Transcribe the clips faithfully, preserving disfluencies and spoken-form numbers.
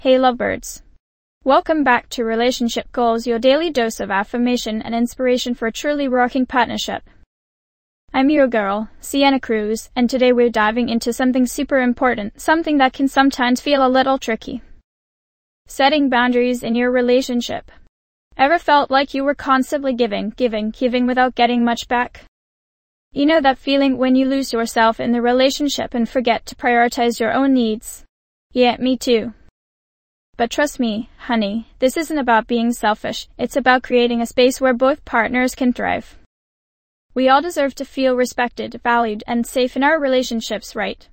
Hey lovebirds. Welcome back to Relationship Goals, your daily dose of affirmation and inspiration for a truly rocking partnership. I'm your girl, Sienna Cruz, and today we're diving into something super important, something that can sometimes feel a little tricky. Setting boundaries in your relationship. Ever felt like you were constantly giving, giving, giving without getting much back? You know that feeling when you lose yourself in the relationship and forget to prioritize your own needs? Yeah, me too. But trust me, honey, this isn't about being selfish, it's about creating a space where both partners can thrive. We all deserve to feel respected, valued, and safe in our relationships, right?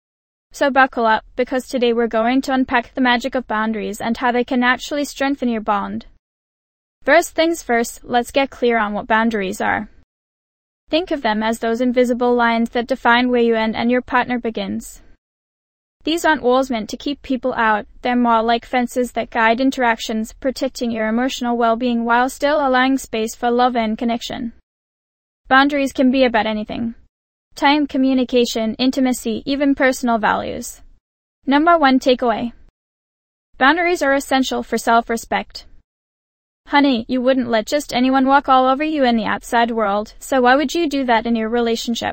So buckle up, because today we're going to unpack the magic of boundaries and how they can actually strengthen your bond. First things first, let's get clear on what boundaries are. Think of them as those invisible lines that define where you end and your partner begins. These aren't walls meant to keep people out, they're more like fences that guide interactions, protecting your emotional well-being while still allowing space for love and connection. Boundaries can be about anything. Time, communication, intimacy, even personal values. Number one takeaway. Boundaries are essential for self-respect. Honey, you wouldn't let just anyone walk all over you in the outside world, so why would you do that in your relationship?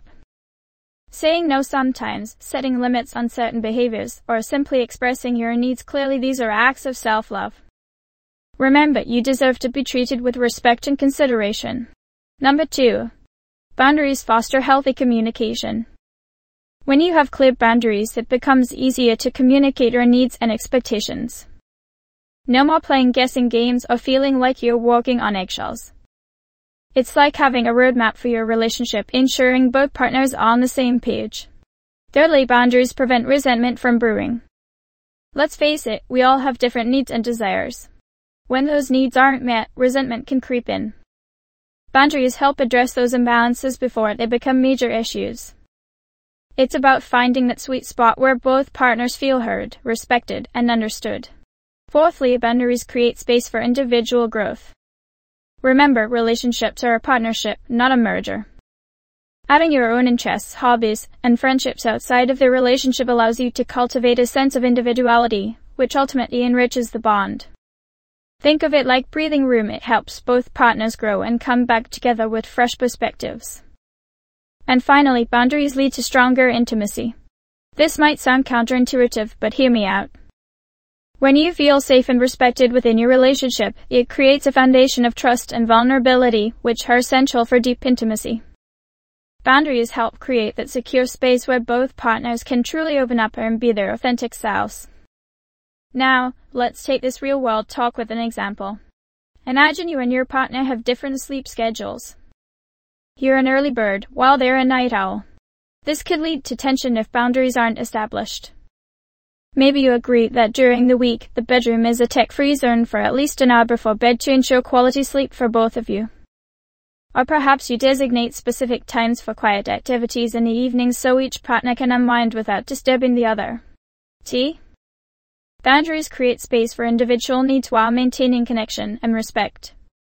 Saying no sometimes, setting limits on certain behaviors, or simply expressing your needs clearly, these are acts of self-love. Remember, you deserve to be treated with respect and consideration. Number two. Boundaries foster healthy communication. When you have clear boundaries, it becomes easier to communicate your needs and expectations. No more playing guessing games or feeling like you're walking on eggshells. It's like having a roadmap for your relationship, ensuring both partners are on the same page. Thirdly, boundaries prevent resentment from brewing. Let's face it, we all have different needs and desires. When those needs aren't met, resentment can creep in. Boundaries help address those imbalances before they become major issues. It's about finding that sweet spot where both partners feel heard, respected, and understood. Fourthly, boundaries create space for individual growth. Remember, relationships are a partnership, not a merger. Adding your own interests, hobbies, and friendships outside of the relationship allows you to cultivate a sense of individuality, which ultimately enriches the bond. Think of it like breathing room. It helps both partners grow and come back together with fresh perspectives. And finally, boundaries lead to stronger intimacy. This might sound counterintuitive, but hear me out. When you feel safe and respected within your relationship, it creates a foundation of trust and vulnerability, which are essential for deep intimacy. Boundaries help create that secure space where both partners can truly open up and be their authentic selves. Now, let's take this real-world talk with an example. Imagine you and your partner have different sleep schedules. You're an early bird, while they're a night owl. This could lead to tension if boundaries aren't established. Maybe you agree that during the week, the bedroom is a tech-free zone for at least an hour before bed to ensure quality sleep for both of you. Or perhaps you designate specific times for quiet activities in the evenings so each partner can unwind without disturbing the other. T. Boundaries create space for individual needs while maintaining connection and respect.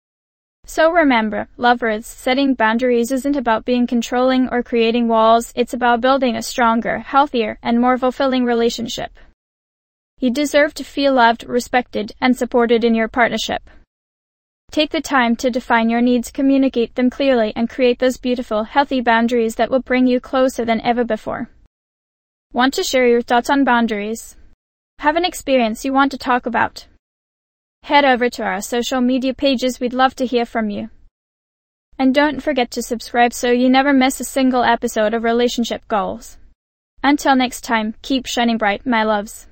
So remember, lovers, setting boundaries isn't about being controlling or creating walls, it's about building a stronger, healthier, and more fulfilling relationship. You deserve to feel loved, respected, and supported in your partnership. Take the time to define your needs, communicate them clearly, and create those beautiful, healthy boundaries that will bring you closer than ever before. Want to share your thoughts on boundaries? Have an experience you want to talk about? Head over to our social media pages, we'd love to hear from you. And don't forget to subscribe so you never miss a single episode of Relationship Goals. Until next time, keep shining bright, my loves.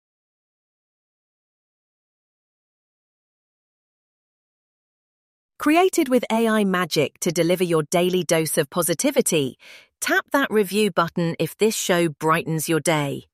Created with A I magic to deliver your daily dose of positivity, tap that review button if this show brightens your day.